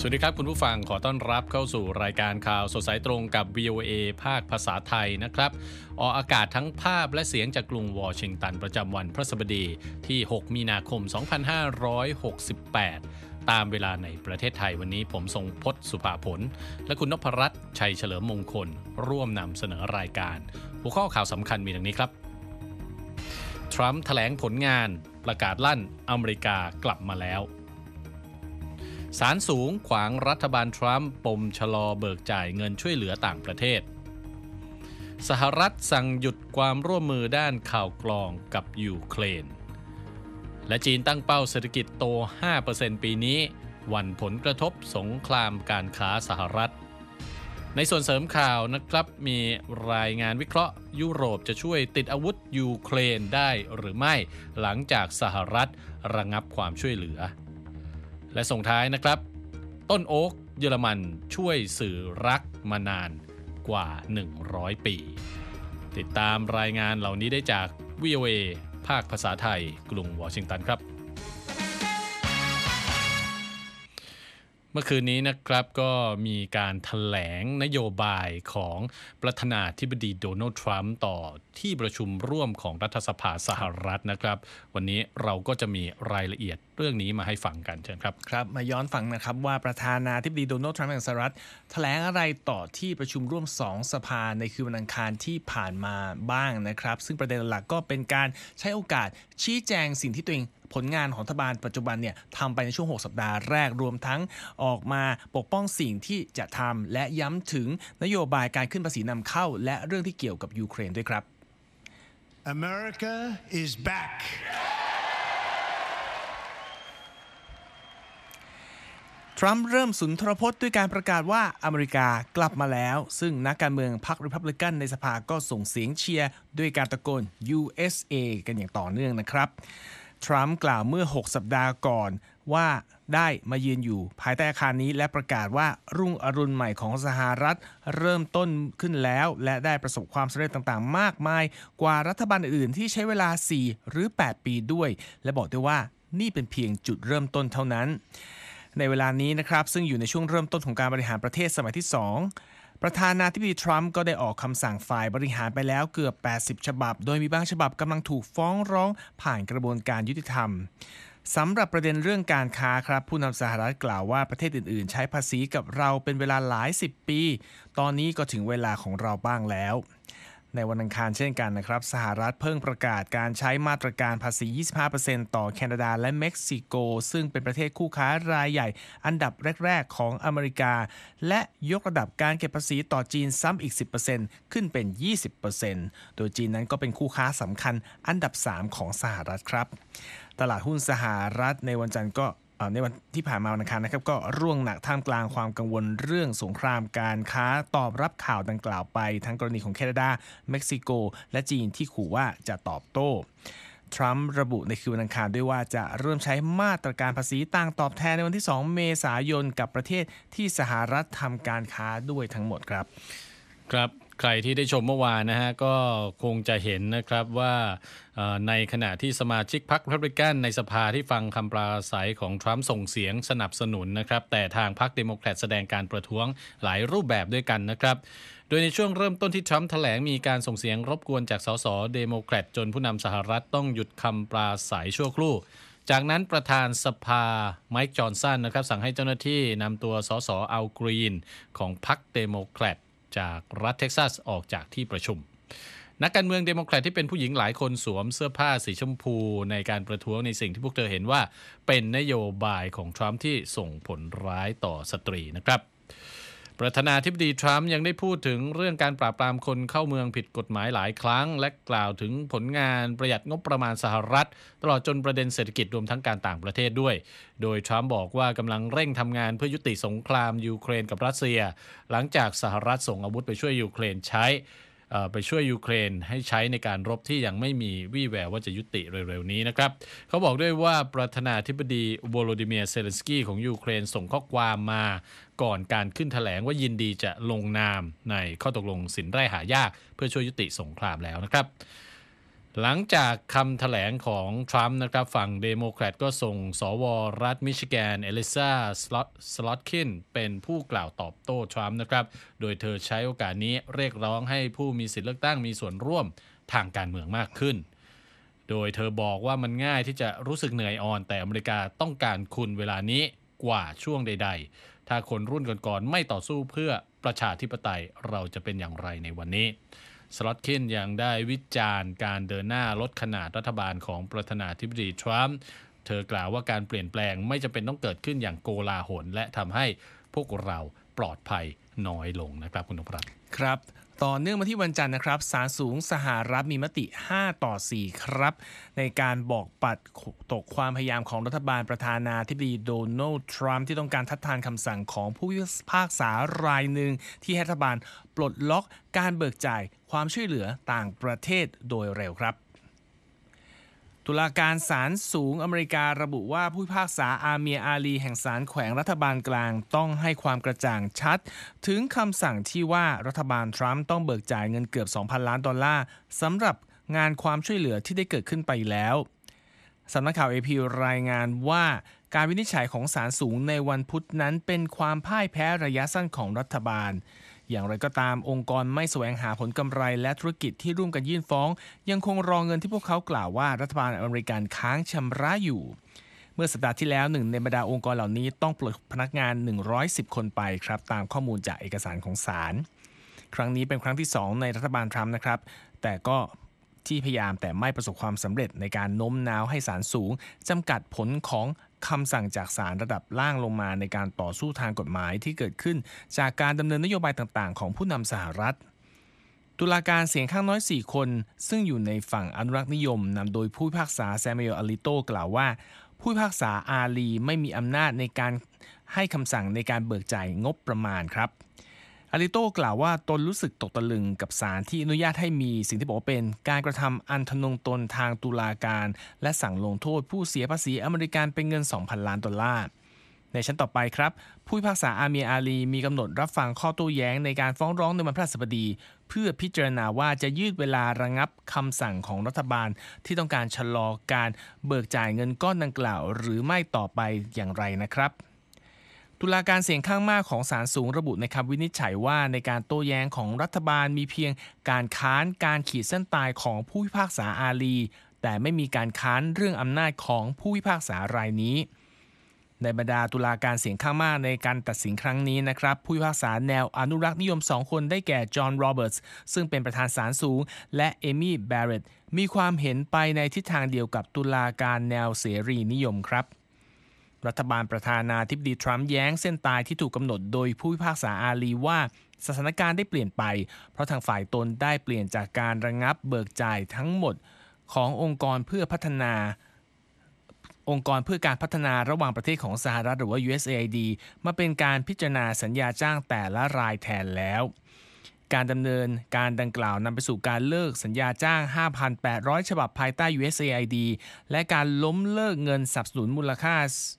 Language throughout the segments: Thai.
สวัสดีครับคุณผู้ฟังขอต้อนรับเข้าสู่รายการข่าวสดสายตรงกับ VOA ภาคภาษาไทยนะครับออกอากาศทั้งภาพและเสียงจากกรุงวอชิงตันประจำวันพฤหัสบดีที่ 6 มีนาคม 2568 ตามเวลาในประเทศไทยวันนี้ผมทรงพจน์สุภาผลและคุณนพรัตน์ชัยเฉลิมมงคลร่วมนำเสนอรายการหัวข้อข่าวสำคัญมีดังนี้ครับทรัมป์แถลงผลงานประกาศลั่นอเมริกากลับมาแล้วศาลสูงขวางรัฐบาลทรัมป์ปมชะลอเบิกจ่ายเงินช่วยเหลือต่างประเทศสหรัฐสั่งหยุดความร่วมมือด้านข่าวกรองกับยูเครนและจีนตั้งเป้าเศรษฐกิจโต 5% ปีนี้หวั่นผลกระทบสงครามการค้าสหรัฐในส่วนเสริมข่าวนะครับมีรายงานวิเคราะห์ยุโรปจะช่วยติดอาวุธยูเครนได้หรือไม่หลังจากสหรัฐระงับความช่วยเหลือและส่งท้ายนะครับต้นโอ๊กเยอรมันช่วยสื่อรักมานานกว่า100ปีติดตามรายงานเหล่านี้ได้จาก VOA ภาคภาษาไทยกรุงวอชิงตันครับเมื่อคืนนี้นะครับก็มีการแถลงนโยบายของประธานาธิบดีโดนัลด์ทรัมป์ต่อที่ประชุมร่วมของรัฐสภาสหรัฐนะครับวันนี้เราก็จะมีรายละเอียดเรื่องนี้มาให้ฟังกันเชิญครับครับมาย้อนฟังนะครับว่าประธานาธิบดีโดนัลด์ทรัมป์แห่งสหรัฐแถลงอะไรต่อที่ประชุมร่วม2สภาในคืนวันอังคารที่ผ่านมาบ้างนะครับซึ่งประเด็นหลักก็เป็นการใช้โอกาสชี้แจงสิ่งที่ตัวเองผลงานของรัฐบาลปัจจุบันเนี่ยทำไปในช่วง6สัปดาห์แรกรวมทั้งออกมาปกป้องสิ่งที่จะทำและย้ำถึงนโยบายการขึ้นภาษีนำเข้าและเรื่องที่เกี่ยวกับยูเครนด้วยครับ America is back ทรัมป์เริ่มสุนทรพจน์ด้วยการประกาศว่าอเมริกากลับมาแล้วซึ่งนักการเมืองพรรครีพับลิกันในสภาก็ส่งเสียงเชียร์ด้วยการตะโกน USA กันอย่างต่อเนื่องนะครับทรัมป์กล่าวเมื่อ6สัปดาห์ก่อนว่าได้มายืนอยู่ภายใต้อาคารนี้และประกาศว่ารุ่งอรุณใหม่ของสหรัฐเริ่มต้นขึ้นแล้วและได้ประสบความสำเร็จต่างๆมากมายกว่ารัฐบาลอื่นๆที่ใช้เวลา4หรือ8ปีด้วยและบอกด้วยว่านี่เป็นเพียงจุดเริ่มต้นเท่านั้นในเวลานี้นะครับซึ่งอยู่ในช่วงเริ่มต้นของการบริหารประเทศสมัยที่2ประธานาธิบดีทรัมป์ก็ได้ออกคำสั่งฝ่ายบริหารไปแล้วเกือบ80ฉบับโดยมีบางฉบับกำลังถูกฟ้องร้องผ่านกระบวนการยุติธรรมสำหรับประเด็นเรื่องการค้าครับผู้นำสหรัฐกล่าวว่าประเทศอื่นๆใช้ภาษีกับเราเป็นเวลาหลาย10ปีตอนนี้ก็ถึงเวลาของเราบ้างแล้วในวันอังคารเช่นกันนะครับสหรัฐเพิ่งประกาศการใช้มาตรการภาษี 25% ต่อแคนาดาและเม็กซิโกซึ่งเป็นประเทศคู่ค้ารายใหญ่อันดับแรกๆของอเมริกาและยกระดับการเก็บภาษีต่อจีนซ้ำอีก 10% ขึ้นเป็น 20% โดยจีนนั้นก็เป็นคู่ค้าสำคัญอันดับ3ของสหรัฐครับตลาดหุ้นสหรัฐในวันจันทร์ก็ในวันที่ผ่านมาวันอังคารนะครับก็ร่วงหนักท่ามกลางความกังวลเรื่องสงครามการค้าตอบรับข่าวดังกล่าวไปทั้งกรณีของแคนาดาเม็กซิโกและจีนที่ขู่ว่าจะตอบโต้ทรัมป์ระบุในคืนวันอังคารด้วยว่าจะเริ่มใช้มาตรการภาษีต่างตอบแทนในวันที่2เมษายนกับประเทศที่สหรัฐทำการค้าด้วยทั้งหมดครับครับใครที่ได้ชมเมื่อวานนะฮะก็คงจะเห็นนะครับว่าในขณะที่สมาชิกพรรครีพับลิกันในสภาที่ฟังคำปราศรัยของทรัมป์ส่งเสียงสนับสนุนนะครับแต่ทางพรรคเดโมแครตแสดงการประท้วงหลายรูปแบบด้วยกันนะครับโดยในช่วงเริ่มต้นที่ทรัมป์แถลงมีการส่งเสียงรบกวนจากสสเดโมแครตจนผู้นำสหรัฐต้องหยุดคำปราศรัยชั่วครู่จากนั้นประธานสภาไมค์จอห์นสันนะครับสั่งให้เจ้าหน้าที่นำตัวสสอัลกรีนของพรรคเดโมแครตจากรัฐเท็กซัสออกจากที่ประชุมนักการเมืองเดโมแครตที่เป็นผู้หญิงหลายคนสวมเสื้อผ้าสีชมพูในการประท้วงในสิ่งที่พวกเธอเห็นว่าเป็นนโยบายของทรัมป์ที่ส่งผลร้ายต่อสตรีนะครับประธานาธิบดีทรัมป์ยังได้พูดถึงเรื่องการปราบปรามคนเข้าเมืองผิดกฎหมายหลายครั้งและกล่าวถึงผลงานประหยัดงบประมาณสหรัฐตลอดจนประเด็นเศรษฐกิจรวมทั้งการต่างประเทศด้วยโดยทรัมป์บอกว่ากำลังเร่งทำงานเพื่อยุติสงครามยูเครนกับรัสเซียหลังจากสหรัฐส่งอาวุธไปช่วยยูเครนไปช่วยยูเครนให้ใช้ในการรบที่ยังไม่มีวี่แววว่าจะยุติเร็วๆนี้นะครับเขาบอกด้วยว่าประธานาธิบดีโวโลดิเมียร์เซเลนสกี้ของยูเครนส่งข้อความมาก่อนการขึ้นแถลงว่ายินดีจะลงนามในข้อตกลงสินไร่หายากเพื่อช่วยยุติสงครามแล้วนะครับหลังจากคำแถลงของทรัมป์นะครับฝั่งเดโมแครตก็ส่งสวรัฐมิชิแกนเอลิซาสลอตคินเป็นผู้กล่าวตอบโต้ทรัมป์นะครับโดยเธอใช้โอกาสนี้เรียกร้องให้ผู้มีสิทธิเลือกตั้งมีส่วนร่วมทางการเมืองมากขึ้นโดยเธอบอกว่ามันง่ายที่จะรู้สึกเหนื่อยอ่อนแต่อเมริกาต้องการคุณเวลานี้กว่าช่วงใดๆถ้าคนรุ่นก่อนๆไม่ต่อสู้เพื่อประชาธิปไตยเราจะเป็นอย่างไรในวันนี้สล็อตคินยังได้วิจารณ์การเดินหน้าลดขนาดรัฐบาลของประธานาธิบดีทรัมป์เธอกล่าวว่าการเปลี่ยนแปลงไม่จำเป็นต้องเกิดขึ้นอย่างโกลาหลและทำให้พวกเราปลอดภัยน้อยลงนะครับคุณนพรัตน์ครับต่อเนื่องมาที่วันจันทร์นะครับศาลสูงสหรัฐมีมติ5-4ครับในการบอกปัดตกความพยายามของรัฐบาลประธานาธิบดีโดนัลด์ทรัมป์ที่ต้องการทัดทานคำสั่งของผู้พิพากษารายหนึ่งที่ให้รัฐบาลปลดล็อกการเบิกจ่ายความช่วยเหลือต่างประเทศโดยเร็วครับตุลาการศาลสูงอเมริการะบุว่าผู้พิพากษาอาเมียร์อาลีแห่งศาลแขวงรัฐบาลกลางต้องให้ความกระจ่างชัดถึงคำสั่งที่ว่ารัฐบาลทรัมป์ต้องเบิกจ่ายเงินเกือบ 2,000 ล้านดอลลาร์สำหรับงานความช่วยเหลือที่ได้เกิดขึ้นไปแล้วสำนักข่าว AP รายงานว่าการวินิจฉัยของศาลสูงในวันพุธนั้นเป็นความพ่ายแพ้ระยะสั้นของรัฐบาลอย่างไรก็ตามองค์กรไม่แสวงหาผลกำไรและธุรกิจที่ร่วมกันยื่นฟ้องยังคงรอเงินที่พวกเขากล่าวว่ารัฐบาลอเมริกันค้างชำระอยู่เมื่อสัปดาห์ที่แล้วหนึ่งในบรรดาองค์กรเหล่านี้ต้องปลดพนักงาน110คนไปครับตามข้อมูลจากเอกสารของศาลครั้งนี้เป็นครั้งที่2ในรัฐบาลทรัมป์นะครับแต่ก็ที่พยายามแต่ไม่ประสบความสำเร็จในการโน้มน้าวให้ศาลสูงจำกัดผลของคำสั่งจากศาลระดับล่างลงมาในการต่อสู้ทางกฎหมายที่เกิดขึ้นจากการดำเนินนโยบายต่างๆของผู้นำสหรัฐตุลาการเสียงข้างน้อย4คนซึ่งอยู่ในฝั่งอนุรักษนิยมนำโดยผู้พิพากษาแซมูเอล อาลิโตกล่าวว่าผู้พิพากษาอาลีไม่มีอำนาจในการให้คำสั่งในการเบิกจ่ายงบประมาณครับอาริโตกล่าวว่าตนรู้สึกตกตะลึงกับศาลที่อนุญาตให้มีสิ่งที่บอกว่าเป็นการกระทำอันทะนงตนทางตุลาการและสั่งลงโทษผู้เสียภาษีอเมริกันเป็นเงิน 2,000 ล้านดอลลาร์ในชั้นต่อไปครับผู้พิพากษาอาเมียร์อาลีมีกำหนดรับฟังข้อโต้แย้งในการฟ้องร้องในวันพฤหัสบดีเพื่อพิจารณาว่าจะยืดเวลาระงับคำสั่งของรัฐบาลที่ต้องการชะลอการเบิกจ่ายเงินก้อนดังกล่าวหรือไม่ต่อไปอย่างไรนะครับตุลาการเสียงข้างมากของศาลสูงระบุในคำวินิจฉัยว่าในการโต้แย้งของรัฐบาลมีเพียงการค้านการขีดเส้นตายของผู้พิพากษาอาลีแต่ไม่มีการค้านเรื่องอำนาจของผู้พิพากษารายนี้ในบรรดาตุลาการเสียงข้างมากในการตัดสินครั้งนี้นะครับผู้พิพากษาแนวอนุรักษนิยม2คนได้แก่จอห์นโรเบิร์ตส์ซึ่งเป็นประธานศาลสูงและเอมี่แบรเรตต์มีความเห็นไปในทิศทางเดียวกับตุลาการแนวเสรีนิยมครับรัฐบาลประธานาธิบดีทรัมป์แย้งเส้นตายที่ถูกกำหนดโดยผู้พิพากษาอาลีว่าสถานการณ์ได้เปลี่ยนไปเพราะทางฝ่ายตนได้เปลี่ยนจากการระงับเบิกจ่ายทั้งหมดขององค์กรเพื่อการพัฒนาระหว่างประเทศของสหรัฐหรือว่า USAID มาเป็นการพิจารณาสัญญาจ้างแต่ละรายแทนแล้วการดำเนินการดังกล่าวนำไปสู่การเลิกสัญญาจ้าง 5,800 ฉบับภายใต้ USAID และการล้มเลิกเงินสนับสนุนมูลค่า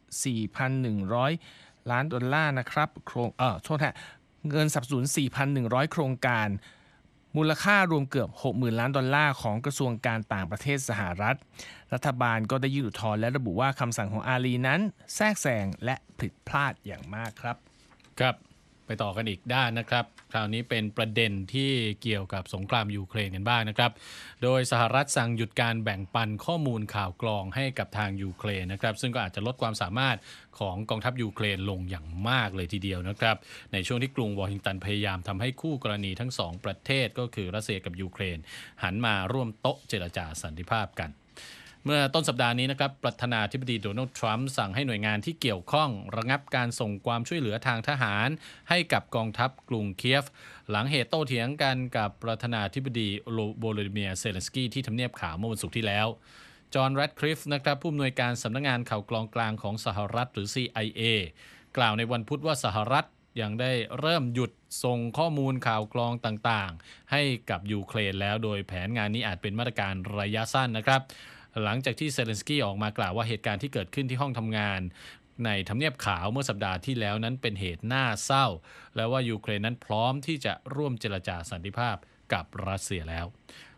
4,100 ล้านดอลลาร์นะครับเงินสนับสนุน 4,100 โครงการมูลค่ารวมเกือบ 60,000 ล้านดอลลาร์ของกระทรวงการต่างประเทศสหรัฐรัฐบาลก็ได้ยื่นอุทธรณ์และระบุว่าคำสั่งของอาลีนั้นแทรกแซงและผิดพลาดอย่างมากครับครับไปต่อกันอีกด้านนะครับคราวนี้เป็นประเด็นที่เกี่ยวกับสงครามยูเครนกันบ้างนะครับโดยสหรัฐสั่งหยุดการแบ่งปันข้อมูลข่าวกรองให้กับทางยูเครนนะครับซึ่งก็อาจจะลดความสามารถของกองทัพยูเครนลงอย่างมากเลยทีเดียวนะครับในช่วงที่กรุงวอชิงตันพยายามทำให้คู่กรณีทั้งสองประเทศก็คือรัสเซียกับยูเครนหันมาร่วมโต๊ะเจรจาสันติภาพกันเมื่อต้นสัปดาห์นี้นะครับประธานาธิบดีโดนัลด์ทรัมป์สั่งให้หน่วยงานที่เกี่ยวข้องระงับการส่งความช่วยเหลือทางทหารให้กับกองทัพกรุงเคียฟหลังเหตุโต้เถียงกันกับประธานาธิบดีโวโลดิเมียร์เซเลนสกี้ที่ทำเนียบขาวเมื่อวันศุกร์ที่แล้วจอห์น แรดคลิฟฟ์นะครับผู้อำนวยการสำนักงานข่าวกรองกลางของสหรัฐหรือ CIA กล่าวในวันพุธว่าสหรัฐยังได้เริ่มหยุดส่งข้อมูลข่าวกรองต่างๆให้กับยูเครนแล้วโดยแผนงานนี้อาจเป็นมาตรการระยะสั้นนะครับหลังจากที่เซเลนสกี้ออกมากล่าวว่าเหตุการณ์ที่เกิดขึ้นที่ห้องทำงานในทำเนียบขาวเมื่อสัปดาห์ที่แล้วนั้นเป็นเหตุน่าเศร้าและว่ายูเครนนั้นพร้อมที่จะร่วมเจรจาสันติภาพกับรัสเซียแล้ว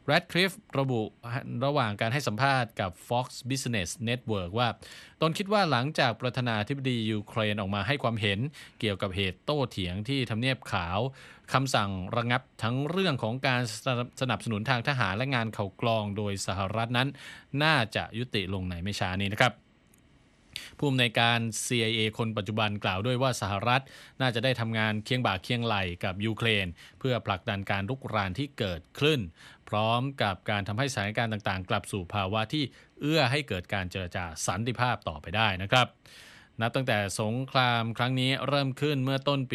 Radcliffe ระบุระหว่างการให้สัมภาษณ์กับ Fox Business Network ว่าตนคิดว่าหลังจากประธานาธิบดียูเครนออกมาให้ความเห็นเกี่ยวกับเหตุโต้เถียงที่ทำเนียบขาวคำสั่งระงับทั้งเรื่องของการสนับสนุนทางทหารและงานข่าวกรองโดยสหรัฐนั้นน่าจะยุติลงในไม่ช้านี้นะครับผู้อำนวยการ CIA คนปัจจุบันกล่าวด้วยว่าสหรัฐน่าจะได้ทำงานเคียงบ่าเคียงไหล่กับยูเครนเพื่อผลักดันการรุกรานที่เกิดขึ้นพร้อมกับการทำให้สถานการณ์ต่างๆกลับสู่ภาวะที่เอื้อให้เกิดการเจรจาสันติภาพต่อไปได้นะครับนับตั้งแต่สงครามครั้งนี้เริ่มขึ้นเมื่อต้นปี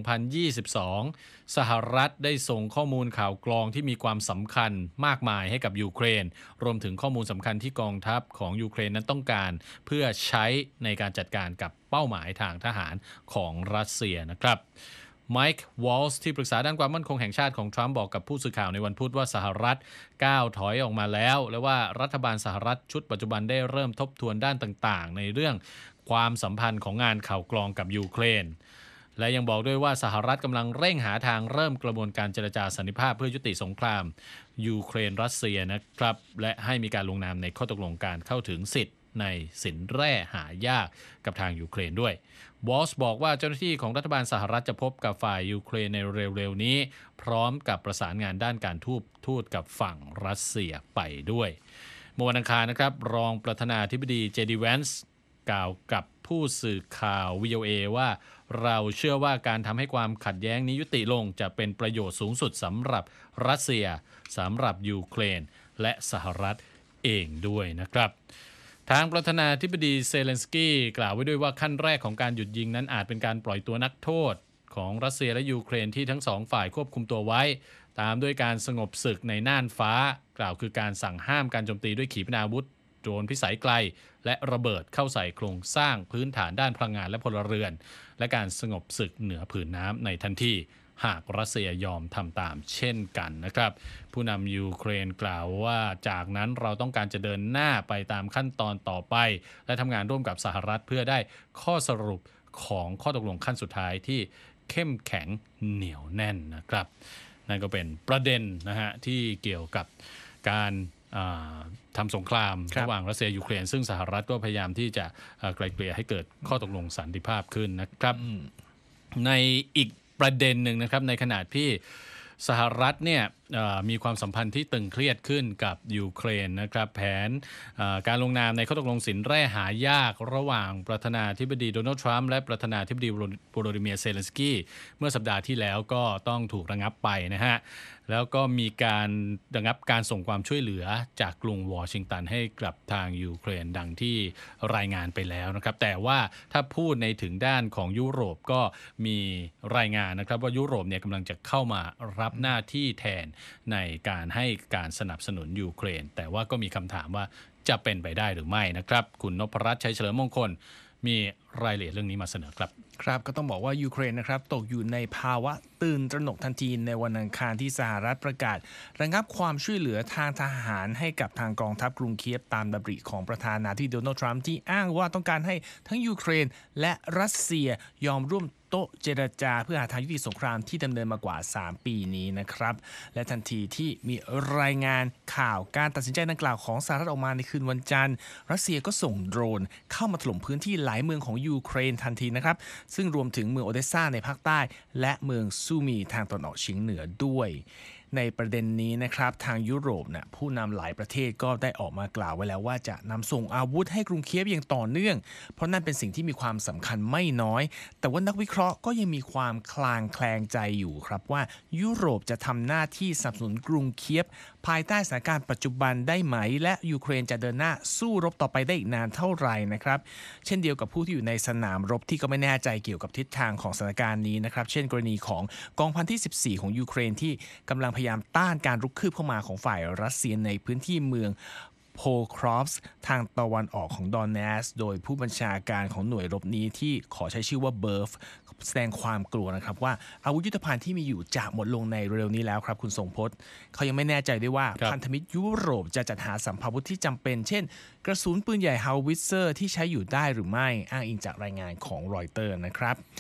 2022 สหรัฐได้ส่งข้อมูลข่าวกรองที่มีความสำคัญมากมายให้กับยูเครนรวมถึงข้อมูลสำคัญที่กองทัพของยูเครนนั้นต้องการเพื่อใช้ในการจัดการกับเป้าหมายทางทหารของรัสเซียนะครับไมค์วอลส์ที่ปรึกษาด้านความมั่นคงแห่งชาติของทรัมป์บอกกับผู้สื่อข่าวในวันพุธว่าสหรัฐก้าวถอยออกมาแล้วและว่ารัฐบาลสหรัฐชุดปัจจุบันได้เริ่มทบทวนด้านต่างๆในเรื่องความสัมพันธ์ของงานข่าวกรองกับยูเครนและยังบอกด้วยว่าสหรัฐกำลังเร่งหาทางเริ่มกระบวนการเจรจาสันติภาพเพื่อยุติสงครามยูเครนรัสเซียนะครับและให้มีการลงนามในข้อตกลงการเข้าถึงสิทธิ์ในสินแร่หายากกับทางยูเครนด้วยวอลส์บอกว่าเจ้าหน้าที่ของรัฐบาลสหรัฐจะพบกับฝ่ายยูเครนในเร็วๆนี้พร้อมกับประสานงานด้านการทูตกับฝั่งรัสเซียไปด้วยเมื่อวันอังคารนะครับรองประธานาธิบดีเจดีแวนส์กล่าวกับผู้สื่อข่าว VOA ว่าเราเชื่อว่าการทำให้ความขัดแย้งนี้ยุติลงจะเป็นประโยชน์สูงสุดสำหรับรัสเซียสำหรับยูเครนและสหรัฐเองด้วยนะครับทางประธานาธิบดีเซเลนสกี้กล่าวไว้ด้วยว่าขั้นแรกของการหยุดยิงนั้นอาจเป็นการปล่อยตัวนักโทษของรัสเซียและยูเครนที่ทั้งสองฝ่ายควบคุมตัวไว้ตามด้วยการสงบศึกในน่านฟ้ากล่าวคือการสั่งห้ามการโจมตีด้วยขีปนาวุธโดรนพิสัยไกลและระเบิดเข้าใส่โครงสร้างพื้นฐานด้านพลังงานและพลเรือนและการสงบศึกเหนือผืนน้ำในทันทีหากรัสเซียยอมทำตามเช่นกันนะครับผู้นำยูเครนกล่าวว่าจากนั้นเราต้องการจะเดินหน้าไปตามขั้นตอนต่อไปและทำงานร่วมกับสหรัฐเพื่อได้ข้อสรุปของข้อตกลงขั้นสุดท้ายที่เข้มแข็งเหนียวแน่นนะครับนั่นก็เป็นประเด็นนะฮะที่เกี่ยวกับการทำสงครามระหว่างรัสเซียยูเครนซึ่งสหรัฐก็พยายามที่จะไกลเกลี่ยให้เกิดข้อตกลงสันติภาพขึ้นนะครับในอีกประเด็นหนึ่งนะครับในขณะที่สหรัฐเนี่ยมีความสัมพันธ์ที่ตึงเครียดขึ้นกับยูเครนนะครับแผนการลงนามในข้อตกลงสินแร่หายากระหว่างประธานาธิบดีโดนัลด์ทรัมป์และประธานาธิบดีโวโลดิเมียร์เซเลนสกี้เมื่อสัปดาห์ที่แล้วก็ต้องถูกระงับไปนะฮะแล้วก็มีการระงับการส่งความช่วยเหลือจากกรุงวอชิงตันให้กับทางยูเครนดังที่รายงานไปแล้วนะครับแต่ว่าถ้าพูดในถึงด้านของยุโรปก็มีรายงานนะครับว่ายุโรปเนี่ยกำลังจะเข้ามารับหน้าที่แทนในการให้การสนับสนุนยูเครนแต่ว่าก็มีคำถามว่าจะเป็นไปได้หรือไม่นะครับคุณนพรัตน์ชัยเฉลิมมงคลมีรายละเอียดเรื่องนี้มาเสนอครับครับก็ต้องบอกว่ายูเครนนะครับตกอยู่ในภาวะตื่นตระหนกทันทีในวันอังคารที่สหรัฐประกาศระงับความช่วยเหลือทางทหารให้กับทางกองทัพกรุงเคียฟตามดำริของประธานาธิบดีโดนัลด์ทรัมป์ที่อ้างว่าต้องการให้ทั้งยูเครนและรัสเซียยอมร่วมโต๊ะเจรจาเพื่อหาทางยุติสงครามที่ดำเนินมากว่า3ปีนี้นะครับและทันทีที่มีรายงานข่าวการตัดสินใจดังกล่าวของสหรัฐออกมาในคืนวันจันทร์รัสเซียก็ส่งโดรนเข้ามาถล่มพื้นที่หลายเมืองของยูเครนทันทีนะครับซึ่งรวมถึงเมืองโอเดสซาในภาคใต้และเมืองซูมีทางตะวันออกเฉียงเหนือด้วยในประเด็นนี้นะครับทางยุโรปผู้นำหลายประเทศก็ได้ออกมากล่าวไว้แล้วว่าจะนำส่งอาวุธให้กรุงเคียฟอย่างต่อเนื่องเพราะนั่นเป็นสิ่งที่มีความสำคัญไม่น้อยแต่ว่านักวิเคราะห์ก็ยังมีความคลางแคลงใจอยู่ครับว่ายุโรปจะทำหน้าที่สนับสนุนกรุงเคียฟภายใต้สถานการณ์ปัจจุบันได้ไหมและยูเครนจะเดินหน้าสู้รบต่อไปได้อีกนานเท่าไหร่นะครับเช่นเดียวกับผู้ที่อยู่ในสนามรบที่ก็ไม่แน่ใจเกี่ยวกับทิศทางของสถานการณ์นี้นะครับเช่นกรณีของกองพันที่14ของยูเครนที่กำลังพยายามต้านการรุกคืบเข้ามาของฝ่ายรัสเซียในพื้นที่เมืองโพครอฟส์ทางตะวันออกของดอนเนสโดยผู้บัญชาการของหน่วยรบนี้ที่ขอใช้ชื่อว่าเบิร์ฟแสดงความกลัวนะครับว่าอาวุธยุทโธภัณฑ์ที่มีอยู่จะหมดลงในเร็วนี้แล้วครับคุณทรงพจน์เขายังไม่แน่ใจด้วยว่าพันธมิตรยุโรปจะจัดหาสัมภาวุธที่จำเป็นเช่นกระสุนปืนใหญ่ฮาววิตเซอร์ที่ใช้อยู่ได้หรือไม่อ้างอิงจากรายงานของรอยเตอร์นะครับ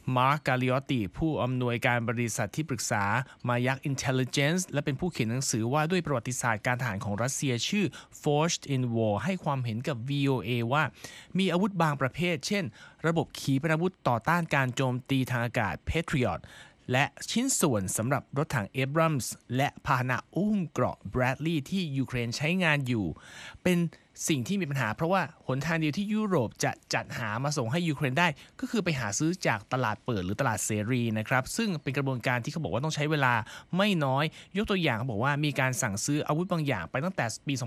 มาร์ค กาลิออตติผู้อำนวยการบริษัทที่ปรึกษามายัก Intelligence และเป็นผู้เขียนหนังสือว่าด้วยประวัติศาสตร์การทหารของรัสเซียชื่อ Forged in War ให้ความเห็นกับ VOA ว่ามีอาวุธบางประเภทเช่นระบบขีปนาวุธต่อต้านการโจมตีทางอากาศ Patriot และชิ้นส่วนสำหรับรถถัง Abrams และพาหนะอุ้มเกราะ Bradley ที่ยูเครนใช้งานอยู่เป็นสิ่งที่มีปัญหาเพราะว่าหนทางเดียวที่ยุโรปจะจัดหามาส่งให้ยูเครนได้ก็คือไปหาซื้อจากตลาดเปิดหรือตลาดเสรีนะครับซึ่งเป็นกระบวนการที่เขาบอกว่าต้องใช้เวลาไม่น้อยยกตัวอย่างเขาบอกว่ามีการสั่งซื้ออาวุธบางอย่างไปตั้งแต่ปี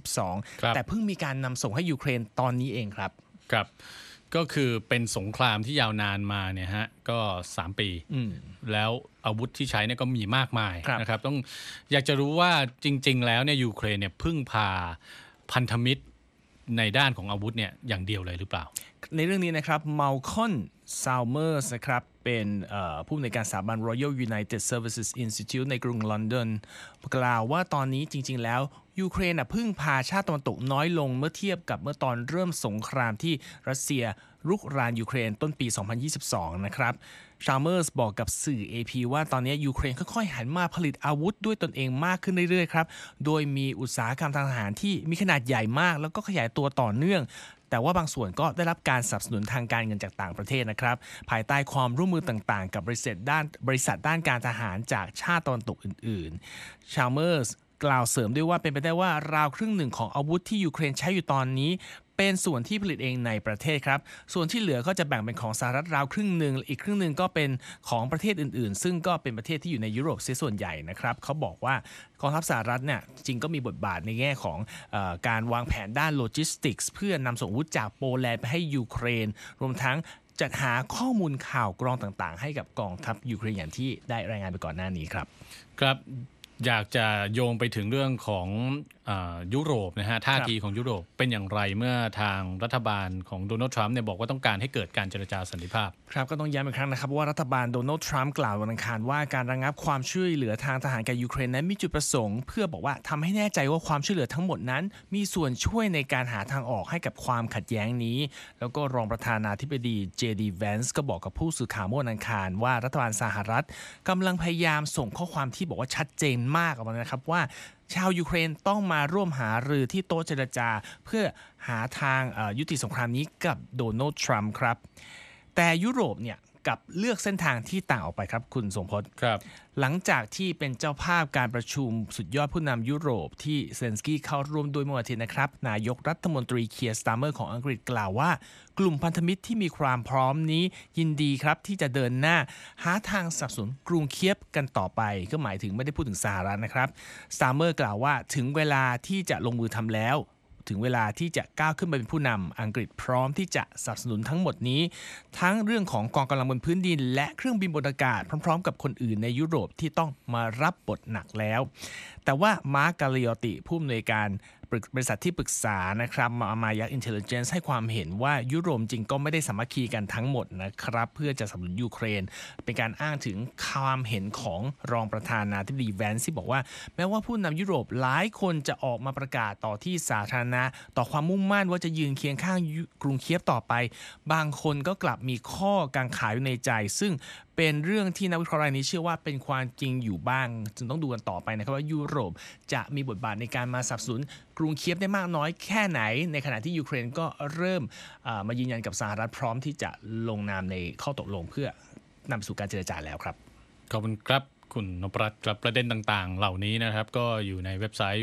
2022 แต่เพิ่งมีการนำส่งให้ยูเครนตอนนี้เองครับครับก็คือเป็นสงครามที่ยาวนานมาเนี่ยฮะก็3 ปีแล้วอาวุธที่ใช้เนี่ยก็มีมากมายนะครับต้องอยากจะรู้ว่าจริงๆแล้วเนี่ยยูเครนเนี่ยพึ่งพาพันธมิตรในด้านของอาวุธเนี่ยอย่างเดียวเลยหรือเปล่าในเรื่องนี้นะครับมัลคอนซาวเมอร์สนะครับเป็นผู้อำนวยการสถาบัน Royal United Services Institute ในกรุงลอนดอนกล่าวว่าตอนนี้จริงๆแล้วยูเครนพึ่งพาชาติตะวันตกน้อยลงเมื่อเทียบกับเมื่อตอนเริ่มสงครามที่รัสเซียรุกรานยูเครนต้นปี 2022 นะครับชาร์เมอร์สบอกกับสื่อ AP ว่าตอนนี้ยูเครนค่อยๆหันมาผลิตอาวุธด้วยตนเองมากขึ้นเรื่อยๆครับโดยมีอุตสาหกรรมทางทหารที่มีขนาดใหญ่มากแล้วก็ขยายตัวต่อเนื่องแต่ว่าบางส่วนก็ได้รับการสนับสนุนทางการเงินจากต่างประเทศนะครับภายใต้ความร่วมมือต่างๆกับบริษัทด้านการทหารจากชาติตะวันตกอื่นๆชาร์เมอร์สกล่าวเสริมด้วยว่าเป็นไปได้ว่าราวครึ่งหนึ่งของอาวุธที่ยูเครนใช้อยู่ตอนนี้เป็นส่วนที่ผลิตเองในประเทศครับส่วนที่เหลือก็จะแบ่งเป็นของสหรัฐราวครึ่งหนึ่งอีกครึ่งหนึ่งก็เป็นของประเทศอื่นๆซึ่งก็เป็นประเทศที่อยู่ในยุโรปเสียส่วนใหญ่นะครับเขาบอกว่ากองทัพสหรัฐเนี่ยจริงก็มีบทบาทในแง่ของการวางแผนด้านโลจิสติกส์เพื่อนำส่งอาวุธจากโปแลนด์ไปให้ยูเครนรวมทั้งจัดหาข้อมูลข่าวกรองต่างๆให้กับกองทัพยูเครนอย่างที่ได้รายงานไปก่อนหน้านี้ครับครับอยากจะโยงไปถึงเรื่องของยุโรปนะฮะท่าทีของยุโรปเป็นอย่างไรเมื่อทางรัฐบาลของโดนัลด์ทรัมป์เนี่ยบอกว่าต้องการให้เกิดการเจรจาสันติภาพครับก็ต้องย้ำอีกครั้งนะครับว่ารัฐบาลโดนัลด์ทรัมป์กล่าววันอังคารว่าการระงับความช่วยเหลือทางทหารแก่ยูเครนนั้นมีจุดประสงค์เพื่อบอกว่าทำให้แน่ใจว่าความช่วยเหลือทั้งหมดนั้นมีส่วนช่วยในการหาทางออกให้กับความขัดแย้งนี้แล้วก็รองประธานาธิบดีเจดีแวนส์ก็บอกกับผู้สื่อข่าวเมื่อวันอังคารว่ารัฐบาลสหรัฐกำลังพยายามส่งข้อความที่บอกว่าชัดเจนมากออกมานะครับว่าชาวยูเครนต้องมาร่วมหารือที่โต๊ะเจรจาเพื่อหาทางยุติสงครามนี้กับโดนัลด์ทรัมป์ครับแต่ยุโรปเนี่ยกับเลือกเส้นทางที่ต่างออกไปครับคุณทรงพจน์ครับหลังจากที่เป็นเจ้าภาพการประชุมสุดยอดผู้นำยุโรปที่เซเลนสกี้เข้าร่วมด้วยเมื่อวันอาทิตย์นะครับนายกรัฐมนตรีเคียร์สตาร์เมอร์ของอังกฤษกล่าวว่ากลุ่มพันธมิตรที่มีความพร้อมนี้ยินดีครับที่จะเดินหน้าหาทางสนับสนุนกรุงเคียฟกันต่อไปก็หมายถึงไม่ได้พูดถึงสหรัฐนะครับสตาร์เมอร์กล่าวว่าถึงเวลาที่จะลงมือทำแล้วถึงเวลาที่จะก้าวขึ้นไปเป็นผู้นำอังกฤษพร้อมที่จะสนับสนุนทั้งหมดนี้ทั้งเรื่องของกองกำลังบนพื้นดินและเครื่องบินบนอากาศพร้อมๆกับคนอื่นในยุโรปที่ต้องมารับบทหนักแล้วแต่ว่ามาร์ค กาลิออตติผู้อำนวยการบริษัทที่ปรึกษานะครับมายัก Intelligence ให้ความเห็นว่ายุโรปจริงก็ไม่ได้สามัคคีกันทั้งหมดนะครับเพื่อจะสนับสนุนยูเครนเป็นการอ้างถึงความเห็นของรองประธานาธิบดีแวนซ์ที่บอกว่าแม้ว่าผู้นำยุโรปหลายคนจะออกมาประกาศต่อที่สาธารณะต่อความมุ่งมั่นว่าจะยืนเคียงข้างกรุงเคียฟต่อไปบางคนก็กลับมีข้อกังขาอยู่ในใจซึ่งเป็นเรื่องที่นักวิเคราะห์รายนี้เชื่อว่าเป็นความจริงอยู่บ้างจึงต้องดูกันต่อไปนะครับว่ายุโรปจะมีบทบาทในการมาสนับสนุนกรุงเคียฟได้มากน้อยแค่ไหนในขณะที่ยูเครนก็เริ่มมายืนยันกับสหรัฐพร้อมที่จะลงนามในข้อตกลงเพื่อนำสู่การเจรจาแล้วครับขอบคุณครับคุณนพรัตน์ครับประเด็นต่างๆเหล่านี้นะครับก็อยู่ในเว็บไซต์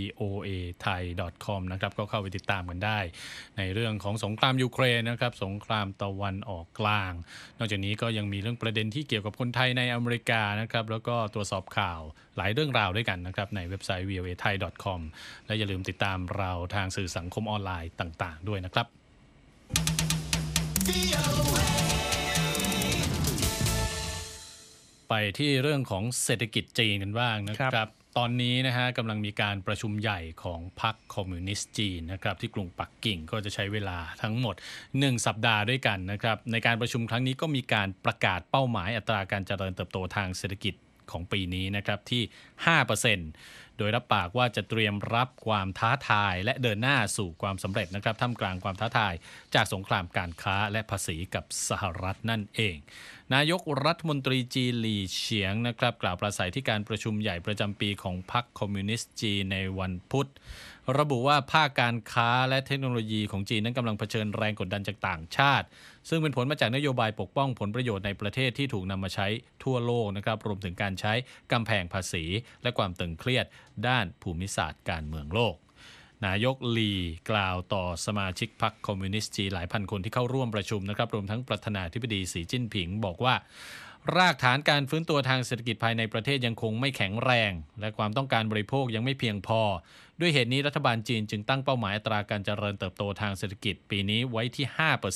voathai.com นะครับก็เข้าไปติดตามกันได้ในเรื่องของสงครามยูเครนนะครับสงครามตะวันออกกลางนอกจากนี้ก็ยังมีเรื่องประเด็นที่เกี่ยวกับคนไทยในอเมริกานะครับแล้วก็ตรวจสอบข่าวหลายเรื่องราวด้วยกันนะครับในเว็บไซต์ voathai.com และอย่าลืมติดตามเราทางสื่อสังคมออนไลน์ต่างๆด้วยนะครับไปที่เรื่องของเศรษฐกิจจีนกันบ้างนะครับตอนนี้นะฮะกำลังมีการประชุมใหญ่ของพรรคคอมมิวนิสต์จีนนะครับที่กรุงปักกิ่งก็จะใช้เวลาทั้งหมด1สัปดาห์ด้วยกันนะครับในการประชุมครั้งนี้ก็มีการประกาศเป้าหมายอัตราการเจริญเติบโตทางเศรษฐกิจของปีนี้นะครับที่ 5% โดยรับปากว่าจะเตรียมรับความท้าทายและเดินหน้าสู่ความสำเร็จนะครับท่ามกลางความท้าทายจากสงครามการค้าและภาษีกับสหรัฐนั่นเองนายกรัฐมนตรีจีนหลี่เฉียงนะครับกล่าวปราศัยที่การประชุมใหญ่ประจำปีของพรรคคอมมิวนิสต์จีนในวันพุธระบุว่าภาคการค้าและเทคโนโลยีของจีนนั้นกำลังเผชิญแรงกดดันจากต่างชาติซึ่งเป็นผลมาจากนโยบายปกป้องผลประโยชน์ในประเทศที่ถูกนำมาใช้ทั่วโลกนะครับรวมถึงการใช้กำแพงภาษีและความตึงเครียดด้านภูมิศาสตร์การเมืองโลกนายกลีกล่าวต่อสมาชิกพรรคคอมมิวนิสต์จีนหลายพันคนที่เข้าร่วมประชุมนะครับรวมทั้งประธานาธิบดีสีจิ้นผิงบอกว่ารากฐานการฟื้นตัวทางเศรษฐกิจภายในประเทศยังคงไม่แข็งแรงและความต้องการบริโภคยังไม่เพียงพอด้วยเหตุนี้รัฐบาลจีนจึงตั้งเป้าหมายอัตราการเจริญเติบโตทางเศรษฐกิจปีนี้ไว้ที่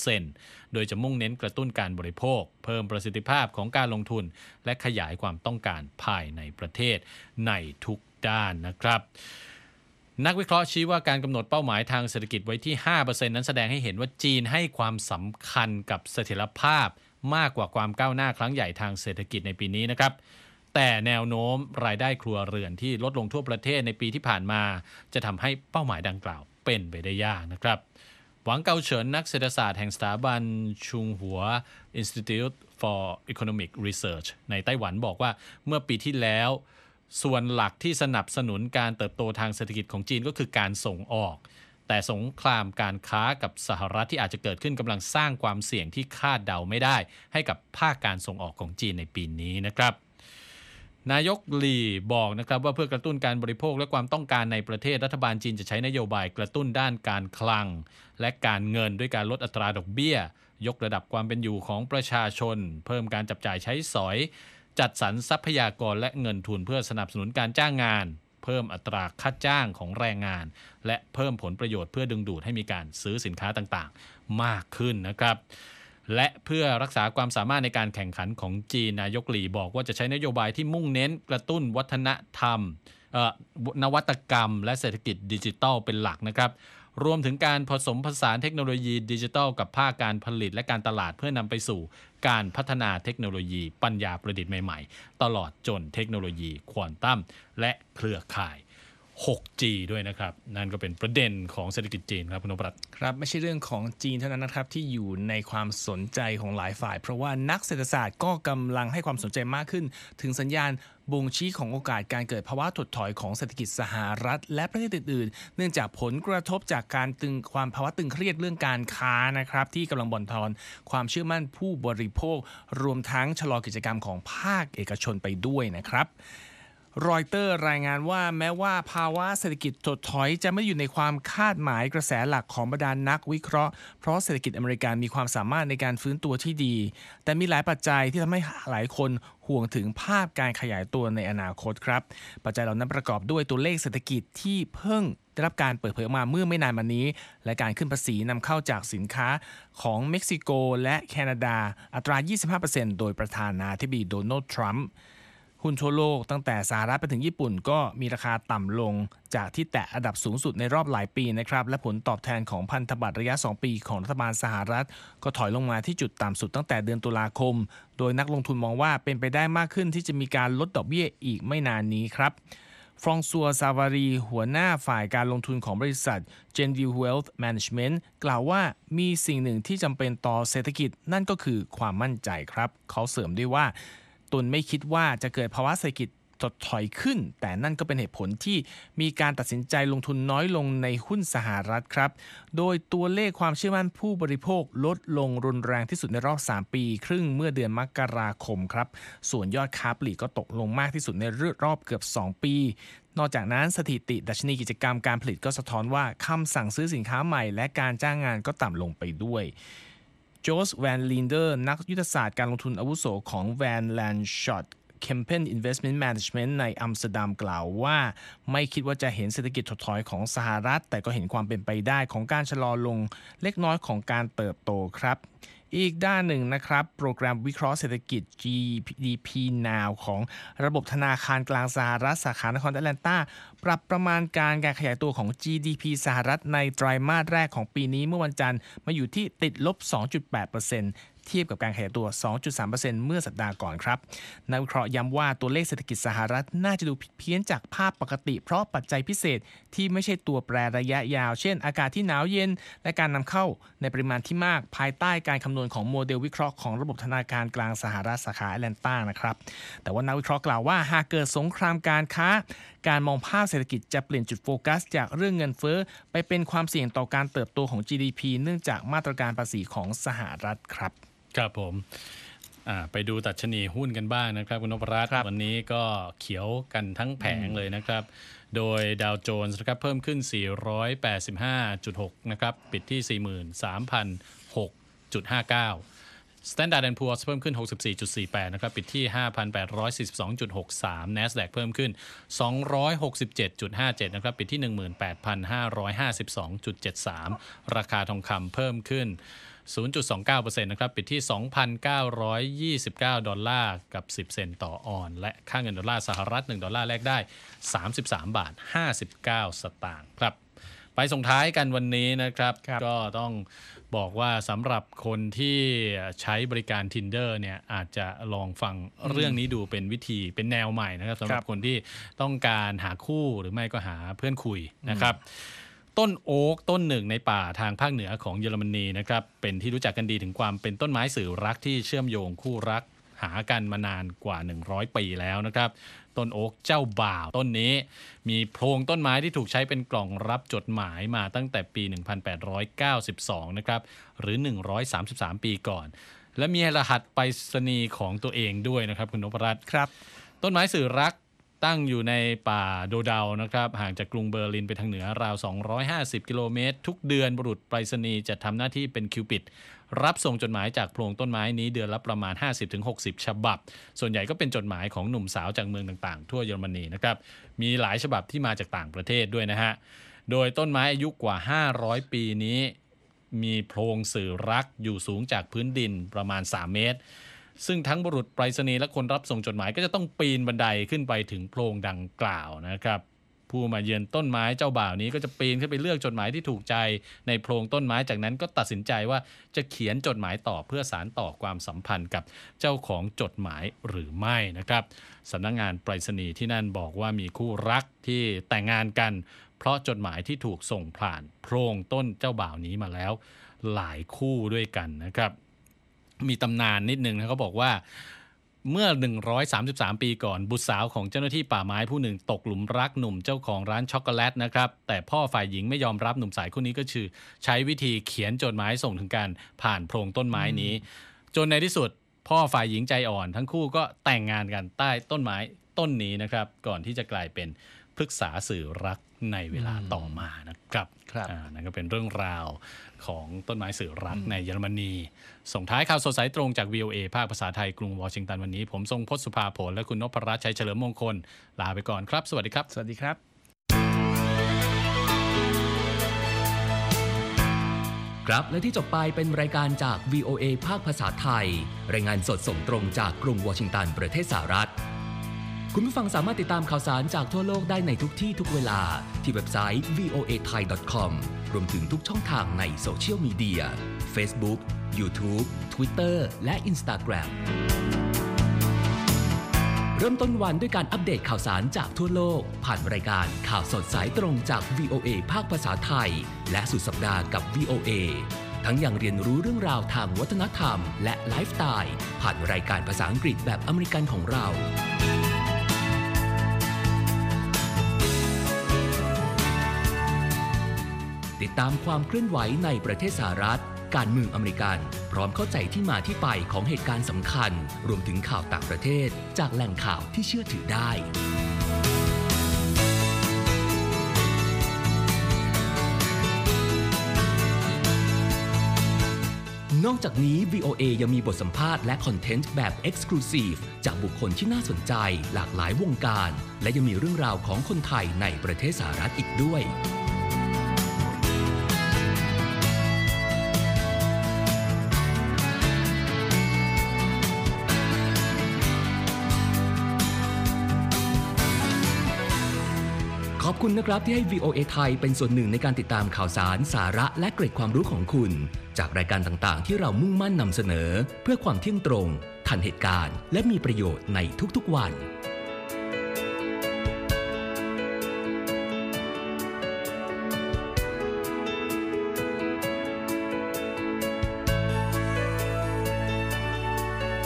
5% โดยจะมุ่งเน้นกระตุ้นการบริโภคเพิ่มประสิทธิภาพของการลงทุนและขยายความต้องการภายในประเทศในทุกด้านนะครับนักวิเคราะห์ชี้ว่าการกำหนดเป้าหมายทางเศรษฐกิจไว้ที่ 5% นั้นแสดงให้เห็นว่าจีนให้ความสำคัญกับเสถียรภาพมากกว่าความก้าวหน้าครั้งใหญ่ทางเศรษฐกิจในปีนี้นะครับแต่แนวโน้มรายได้ครัวเรือนที่ลดลงทั่วประเทศในปีที่ผ่านมาจะทำให้เป้าหมายดังกล่าวเป็นไปได้ยากนะครับหวังเกาเฉินนักเศรษฐศาสตร์แห่งสถาบันชุงหัว Institute for Economic Research ในไต้หวันบอกว่าเมื่อปีที่แล้วส่วนหลักที่สนับสนุนการเติบโตทางเศรษฐกิจของจีนก็คือการส่งออกแต่สงครามการค้ากับสหรัฐที่อาจจะเกิดขึ้นกำลังสร้างความเสี่ยงที่คาดเดาไม่ได้ให้กับภาคการส่งออกของจีนในปีนี้นะครับนายกหลี่บอกนะครับว่าเพื่อกระตุ้นการบริโภคและความต้องการในประเทศรัฐบาลจีนจะใช้นโยบายกระตุ้นด้านการคลังและการเงินด้วยการลดอัตราดอกเบี้ยยกระดับความเป็นอยู่ของประชาชนเพิ่มการจับจ่ายใช้สอยจัดสรรทรัพยากรและเงินทุนเพื่อสนับสนุนการจ้างงานเพิ่มอัตราค่าจ้างของแรงงานและเพิ่มผลประโยชน์เพื่อดึงดูดให้มีการซื้อสินค้าต่างๆมากขึ้นนะครับและเพื่อรักษาความสามารถในการแข่งขันของจีนนายกหลี่บอกว่าจะใช้นโยบายที่มุ่งเน้นกระตุ้นวัฒนธรรมนวัตกรรมและเศรษฐกิจดิจิทัลเป็นหลักนะครับรวมถึงการผสมผสานเทคโนโลยีดิจิทัลกับภาคการผลิตและการตลาดเพื่อนำไปสู่การพัฒนาเทคโนโลยีปัญญาประดิษฐ์ใหม่ๆตลอดจนเทคโนโลยีควอนตัมและเครือข่าย 6G ด้วยนะครับนั่นก็เป็นประเด็นของเศรษฐกิจจีนครับคุณนพรัตน์ครับไม่ใช่เรื่องของจีนเท่านั้นนะครับที่อยู่ในความสนใจของหลายฝ่ายเพราะว่านักเศรษฐศาสตร์ก็กำลังให้ความสนใจมากขึ้นถึงสัญญาณบ่งชี้ของโอกาสการเกิดภาวะถดถอยของเศรษฐกิจสหรัฐและประเทศอื่นๆเนื่องจากผลกระทบจากการภาวะตึงเครียดเรื่องการค้านะครับที่กำลังบั่นทอนความเชื่อมั่นผู้บริโภครวมทั้งชะลอกิจกรรมของภาคเอกชนไปด้วยนะครับรอยเตอร์รายงานว่าแม้ว่าภาวะเศรษฐกิจถดถอยจะไม่อยู่ในความคาดหมายกระแสหลักของบรรดานักวิเคราะห์เพราะเศรษฐกิจอเมริกันมีความสามารถในการฟื้นตัวที่ดีแต่มีหลายปัจจัยที่ทำให้หลายคนห่วงถึงภาพการขยายตัวในอนาคตครับปัจจัยเหล่านั้นประกอบด้วยตัวเลขเศรษฐกิจที่เพิ่งได้รับการเปิดเผยออกมาเมื่อไม่นานมานี้และการขึ้นภาษีนำเข้าจากสินค้าของเม็กซิโกและแคนาดาอัตรา 25% โดยประธานาธิบดีโดนัลด์ทรัมป์หุ้นทั่วโลกตั้งแต่สหรัฐไปถึงญี่ปุ่นก็มีราคาต่ำลงจากที่แตะอันดับสูงสุดในรอบหลายปีนะครับและผลตอบแทนของพันธบัตรระยะ 2 ปีของรัฐบาลสหรัฐก็ถอยลงมาที่จุดต่ำสุดตั้งแต่เดือนตุลาคมโดยนักลงทุนมองว่าเป็นไปได้มากขึ้นที่จะมีการลดดอกเบี้ยอีกไม่นานนี้ครับฟรองซัวซาวารีหัวหน้าฝ่ายการลงทุนของบริษัท Genview Wealth Management กล่าวว่ามีสิ่งหนึ่งที่จำเป็นต่อเศรษฐกิจนั่นก็คือความมั่นใจครับเขาเสริมด้วยว่าตนไม่คิดว่าจะเกิดภาวะเศรษฐกิจถดถอยขึ้นแต่นั่นก็เป็นเหตุผลที่มีการตัดสินใจลงทุนน้อยลงในหุ้นสหรัฐครับโดยตัวเลขความเชื่อมั่นผู้บริโภคลดลงรุนแรงที่สุดในรอบ3ปีครึ่งเมื่อเดือนมกราคมครับส่วนยอดค้าปลีกก็ตกลงมากที่สุดในรอบเกือบ2ปีนอกจากนั้นสถิติดัชนีกิจกรรมการผลิตก็สะท้อนว่าคำสั่งซื้อสินค้าใหม่และการจ้างงานก็ต่ำลงไปด้วยโจสแวนลินเดอร์นักยุทธศาสตร์การลงทุนอาวุโสของ Van Lanschot Kempen Investment Management ในอัมสเตอร์ดัมกล่าวว่าไม่คิดว่าจะเห็นเศรษฐกิจถดถอยของสหรัฐแต่ก็เห็นความเป็นไปได้ของการชะลอลงเล็กน้อยของการเติบโตครับอีกด้านหนึ่งนะครับโปรแกรมวิเคราะห์เศรษฐกิจ GDP Now ของระบบธนาคารกลางสหรัฐสาขานครแอตแลนตาปรับประมาณการขยายตัวของ GDP สหรัฐในไตรมาสแรกของปีนี้เมื่อวันจันทร์มาอยู่ที่ติดลบ 2.8% เทียบกับการขยายตัว 2.3% เมื่อสัปดาห์ก่อนครับนักวิเคราะห์ย้ำว่าตัวเลขเศรษฐกิจสหรัฐน่าจะดูผิดเพี้ยนจากภาพปกติเพราะปัจจัยพิเศษที่ไม่ใช่ตัวแปรระยะยาวเช่นอากาศที่หนาวเย็นและการนำเข้าในปริมาณที่มากภายใต้การคำนวณของโมเดลวิเคราะห์ของระบบธนาคารกลางสหรัฐสาขาแอตแลนตานะครับแต่ว่านักวิเคราะห์กล่าวว่าหากเกิดสงครามการค้าการมองภาพเศรษฐกิจจะเปลี่ยนจุดโฟกัสจากเรื่องเงินเฟ้อไปเป็นความเสี่ยงต่อการเติบโตของ GDP เนื่องจากมาตรการภาษีของสหรัฐครับครับผมไปดูดัชนีหุ้นกันบ้างนะครับคุณนพรัตน์วันนี้ก็เขียวกันทั้งแผงเลยนะครับโดยดาวโจนส์นะครับเพิ่มขึ้น 485.6 นะครับปิดที่ 43,006.59 Standard & Poor's เพิ่มขึ้น 64.48 นะครับปิดที่ 5,842.63 NASDAQ เพิ่มขึ้น 267.57 นะครับปิดที่ 18,552.73 ราคาทองคำเพิ่มขึ้น 0.29% นะครับปิดที่ 2,929 ดอลลาร์กับ10 เซนต์ต่อออนซ์และค่าเงินดอลลาร์สหรัฐ1ดอลลาร์แลกได้33 บาท 59 สตางค์ครับไปส่งท้ายกันวันนี้นะครับก็ต้องบอกว่าสำหรับคนที่ใช้บริการ Tinder เนี่ยอาจจะลองฟังเรื่องนี้ดูเป็นวิธีเป็นแนวใหม่นะครับสำหรับคนที่ต้องการหาคู่หรือไม่ก็หาเพื่อนคุยนะครับต้นโอ๊กต้นหนึ่งในป่าทางภาคเหนือของเยอรมนีนะครับเป็นที่รู้จักกันดีถึงความเป็นต้นไม้สื่อรักที่เชื่อมโยงคู่รักหากันมานานกว่า100ปีแล้วนะครับต้นโอ๊กเจ้าบ่าวต้นนี้มีโพรงต้นไม้ที่ถูกใช้เป็นกล่องรับจดหมายมาตั้งแต่ปี 1892 นะครับหรือ133 ปีก่อนและมีรหัสไปรษณีย์ของตัวเองด้วยนะครับคุณนพรัตน์ครับต้นไม้สื่อรักตั้งอยู่ในป่าโดเดานะครับห่างจากกรุงเบอร์ลินไปทางเหนือราว250 กิโลเมตรทุกเดือนบุรุษไปรษณีย์จะทำหน้าที่เป็นคิวปิดรับส่งจดหมายจากโพรงต้นไม้นี้เดือนละประมาณ 50-60 ฉบับส่วนใหญ่ก็เป็นจดหมายของหนุ่มสาวจากเมืองต่างๆทั่วเยอรมนีนะครับมีหลายฉบับที่มาจากต่างประเทศด้วยนะฮะโดยต้นไม้อายุกว่า500 ปีนี้มีโพรงสื่อรักอยู่สูงจากพื้นดินประมาณ3 เมตรซึ่งทั้งบุรุษไปรษณีย์และคนรับส่งจดหมายก็จะต้องปีนบันไดขึ้นไปถึงโพรงดังกล่าวนะครับผู้มาเยือนต้นไม้เจ้าบ่าวนี้ก็จะปีนขึ้นไปเลือกจดหมายที่ถูกใจในโพรงต้นไม้จากนั้นก็ตัดสินใจว่าจะเขียนจดหมายต่อเพื่อสานต่อความสัมพันธ์กับเจ้าของจดหมายหรือไม่นะครับสำนักงานไปรษณีย์ที่นั่นบอกว่ามีคู่รักที่แต่งงานกันเพราะจดหมายที่ถูกส่งผ่านโพรงต้นเจ้าบ่าวนี้มาแล้วหลายคู่ด้วยกันนะครับมีตำนานนิดนึงนะเขาบอกว่าเมื่อ133 ปีก่อนบุตรสาวของเจ้าหน้าที่ป่าไม้ผู้หนึ่งตกหลุมรักหนุ่มเจ้าของร้านช็อกโกแลตนะครับแต่พ่อฝ่ายหญิงไม่ยอมรับหนุ่มสายคู่นี้ก็คือใช้วิธีเขียนจดหมายส่งถึงกันผ่านโพรงต้นไม้นี้จนในที่สุดพ่อฝ่ายหญิงใจอ่อนทั้งคู่ก็แต่งงานกันใต้ต้นไม้ต้นนี้นะครับก่อนที่จะกลายเป็นพฤกษาสื่อรักในเวลาต่อมานะครับนั่นก็เป็นเรื่องราวของต้นไม้สื่อรักในเยอรมนีส่งท้ายข่าวสดสายตรงจาก VOA ภาคภาษาไทยกรุงวอชิงตันวันนี้ผมทรงพจน์สุภาผลและคุณนพรัตน์ชัยเฉลิมมงคลลาไปก่อนครับสวัสดีครับสวัสดีครับครับและที่จบไปเป็นรายการจาก VOA ภาคภาษาไทยรายงานสดส่งตรงจากกรุงวอชิงตันประเทศสหรัฐคุณผู้ฟังสามารถติดตามข่าวสารจากทั่วโลกได้ในทุกที่ทุกเวลาที่เว็บไซต์ voathai.com รวมถึงทุกช่องทางในโซเชียลมีเดีย Facebook, YouTube, Twitter และ Instagram เริ่มต้นวันด้วยการอัปเดตข่าวสารจากทั่วโลกผ่านรายการข่าวสดสายตรงจาก VOA ภาคภาษาไทยและสุดสัปดาห์กับ VOA ทั้งยังเรียนรู้เรื่องราวทางวัฒนธรรมและไลฟ์สไตล์ผ่านรายการภาษาอังกฤษแบบอเมริกันของเราติดตามความเคลื่อนไหวในประเทศสหรัฐการเมืองอเมริกันพร้อมเข้าใจที่มาที่ไปของเหตุการณ์สำคัญรวมถึงข่าวต่างประเทศจากแหล่งข่าวที่เชื่อถือได้นอกจากนี้ VOA ยังมีบทสัมภาษณ์และคอนเทนต์แบบ Exclusive จากบุคคลที่น่าสนใจหลากหลายวงการและยังมีเรื่องราวของคนไทยในประเทศสหรัฐอีกด้วยขออบคุณนะครับที่ให้ VOA ไทยเป็นส่วนหนึ่งในการติดตามข่าวสารสาระและเกร็ดความรู้ของคุณจากรายการต่างๆที่เรามุ่งมั่นนำเสนอเพื่อความเที่ยงตรงทันเหตุการณ์และมีประโยชน์ในทุกๆวัน